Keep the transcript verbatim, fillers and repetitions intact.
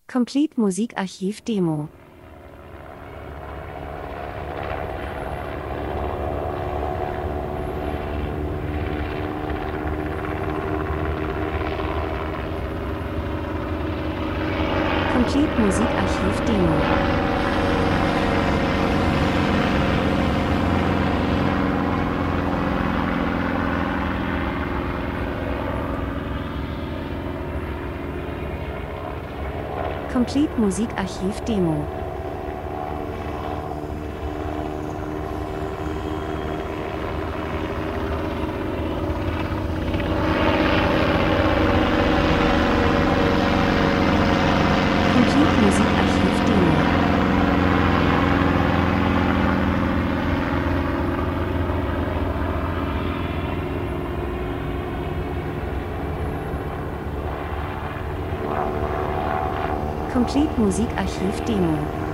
Complete Musikarchiv Demo. Complete Musikarchiv Demo. Complete Musikarchiv Demo. Complete Musikarchiv Demo. Complete Musikarchiv Demo.